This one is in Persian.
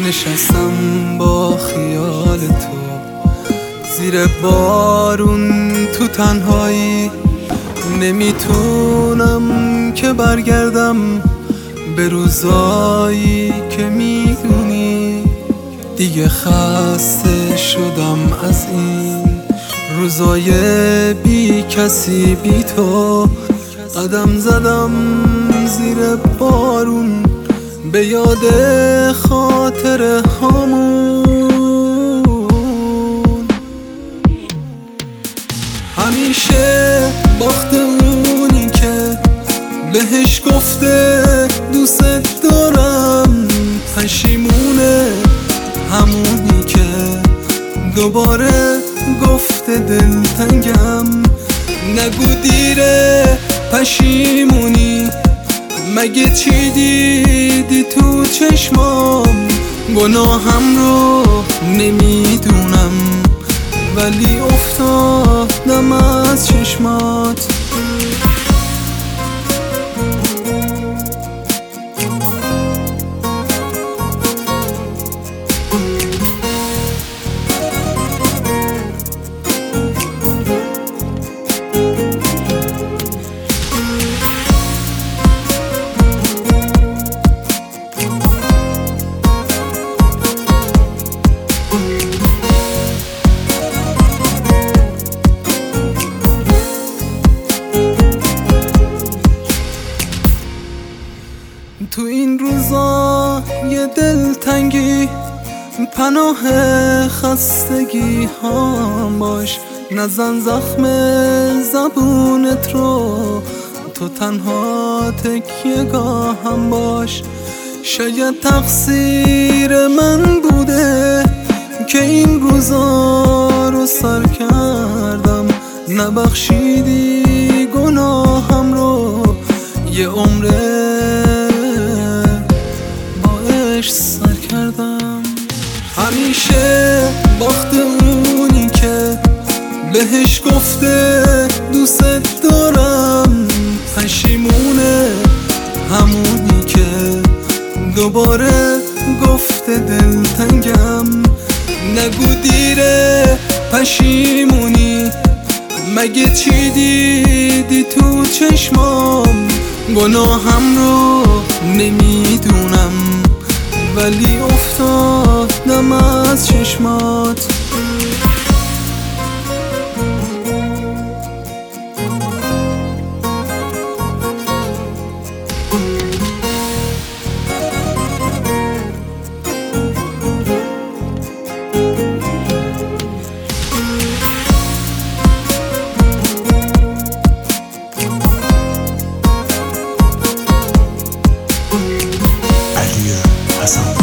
نشستم با خیال تو زیر بارون تو تنهایی، نمیتونم که برگردم به روزایی که میدونی. دیگه خسته شدم از این روزای بی کسی بی تو. قدم زدم زیر بارون به یاد خاطر هامون. همیشه باخت اونی که بهش گفته دوست دارم، پشیمونه همونی که دوباره گفته دلتنگم. نگو دیره پشیمونی، مگه چی دیدی تو چشمام؟ گناهم رو نمیدونم ولی افتادم از چشمات. تو این روزا یه دلتنگی پناه خستگی ها باش، نزن زخم زبونت رو، تو تنها تکیه‌گاهم باش. شاید تقصیر من بوده که این روزا رو سر کردم، نبخشیدی گناهم رو، یه عمره سر کردم. همیشه باخت اونی که بهش گفته دوست دارم، پشیمونه همونی که دوباره گفته دلتنگم. نگو دیره پشیمونی، مگه چی دیدی تو چشمام؟ گناهم رو نمیدونم ولی افتادم از چشمات. علی حسن